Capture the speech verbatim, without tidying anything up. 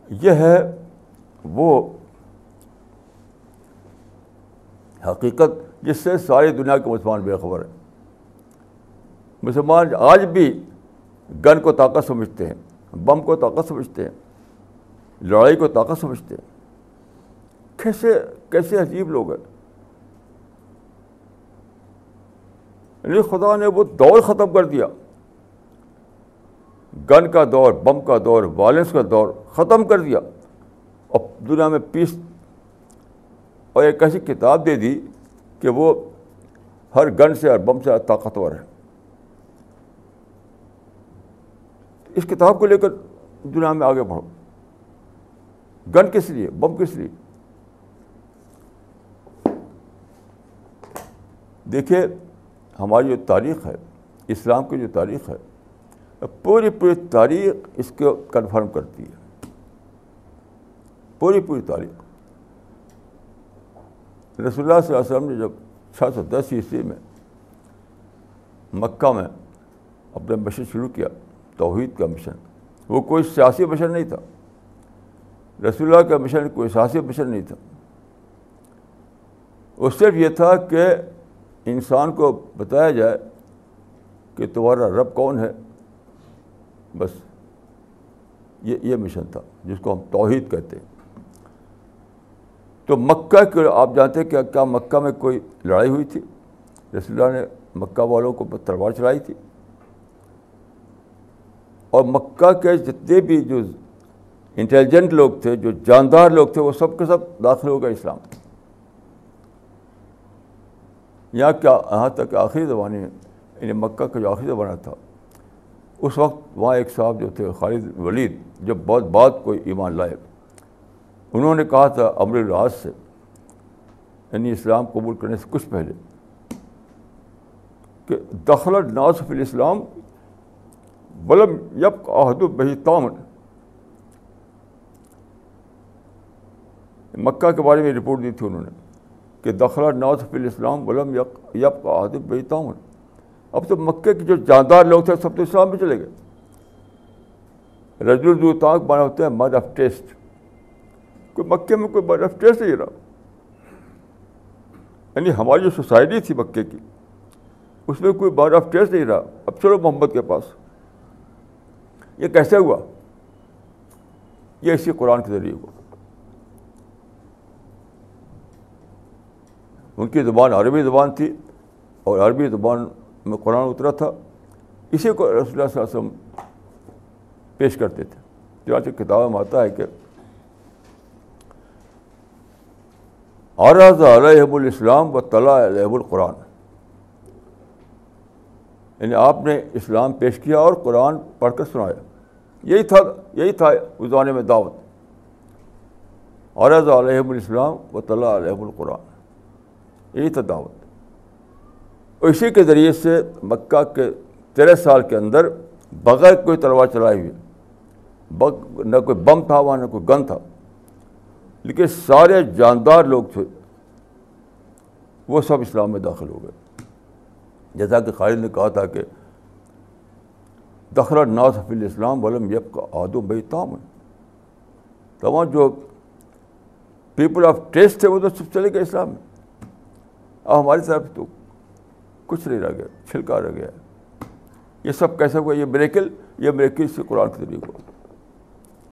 یہ ہے وہ حقیقت جس سے ساری دنیا کے مسلمان بے خبر ہیں. مسلمان آج بھی گن کو طاقت سمجھتے ہیں, بم کو طاقت سمجھتے ہیں, لڑائی کو طاقت سمجھتے ہیں. کیسے کیسے عجیب لوگ ہیں. یعنی خدا نے وہ دور ختم کر دیا, گن کا دور, بم کا دور, وائلنس کا دور ختم کر دیا, اور دنیا میں پیس, اور ایک ایسی کتاب دے دی کہ وہ ہر گن سے ہر بم سے طاقتور ہے. اس کتاب کو لے کر دنیا میں آگے بڑھو. گن کس لیے, بم کس لیے؟ دیکھیے ہماری جو تاریخ ہے, اسلام کی جو تاریخ ہے, پوری پوری تاریخ اس کو کنفرم کرتی ہے. پوری پوری تاریخ. رسول اللہ صلی اللہ علیہ وسلم نے جب چھ سو دس عیسوی میں مکہ میں اپنا مشن شروع کیا, توحید کا مشن, وہ کوئی سیاسی مشن نہیں تھا. رسول اللہ کا مشن کوئی سیاسی مشن نہیں تھا. وہ صرف یہ تھا کہ انسان کو بتایا جائے کہ تمہارا رب کون ہے. بس یہ یہ مشن تھا جس کو ہم توحید کہتے ہیں. تو مکہ کے آپ جانتے ہیں کہ کیا مکہ میں کوئی لڑائی ہوئی تھی؟ رسول اللہ نے مکہ والوں کو تلوار چلائی تھی, اور مکہ کے جتنے بھی جو انٹیلیجنٹ لوگ تھے, جو جاندار لوگ تھے, وہ سب کے سب داخل ہو گئے اسلام. یہاں کیا یہاں تک آخری زمانے میں, یعنی مکہ کا جو آخری زمانہ تھا, اس وقت وہاں ایک صاحب جو تھے خالد ولید, جو بہت بعد کوئی ایمان لائے, انہوں نے کہا تھا عمرو بن العاص سے, یعنی اسلام قبول کرنے سے کچھ پہلے, کہ دخل الناس فی الاسلام ولم یبق احد بہ طامن. مکہ کے بارے میں رپورٹ دی تھی انہوں نے کہ دخل الناس فی الاسلام ولم یبق احد بہ طامن. اب تو مکے کے جو جاندار لوگ تھے سب تو اسلام میں چلے گئے. رجل ذو طاق مانا ہوتے ہیں مد آف ٹیسٹ. کوئی مکے میں کوئی مد آف ٹیسٹ نہیں رہا. یعنی ہماری جو سوسائٹی تھی مکے کی, اس میں کوئی مد آف ٹیسٹ نہیں رہا. اب چلو محمد کے پاس. یہ کیسے ہوا؟ یہ اسی قرآن کے ذریعے ہوا. ان کی زبان عربی زبان تھی, اور عربی زبان میں قرآن اترا تھا. اسی کو رسول اللہ صلی اللہ علیہ وسلم پیش کرتے تھے. چنانچہ کتاب میں آتا ہے کہ عرض علیہم الاسلام و تلا علیہم القرآن. یعنی آپ نے اسلام پیش کیا اور قرآن پڑھ کر سنایا. یہی تھا یہی تھا اس زمانے میں دعوت. عرض علیہم الاسلام و تلا علیہم القرآن, یہی تھا دعوت. اور اسی کے ذریعے سے مکہ کے تیرہ سال کے اندر بغیر کوئی تلوار چلائی ہوئی, نہ کوئی بم تھا وہاں, نہ کوئی گن تھا, لیکن سارے جاندار لوگ تھے, وہ سب اسلام میں داخل ہو گئے. جیسا کہ خالد نے کہا تھا کہ دخل الناس فی الاسلام ولم یبق احد بہ طامن. تمام جو پیپل آف ٹیسٹ تھے وہ تو سب چلے گئے اسلام میں. اب ہماری طرف تو کچھ نہیں رہ گیا, چھلکا رہ گیا. یہ سب کیسے ہوا؟ یہ میریکل یہ میریکل سے قرآن کے ذریعے ہوا.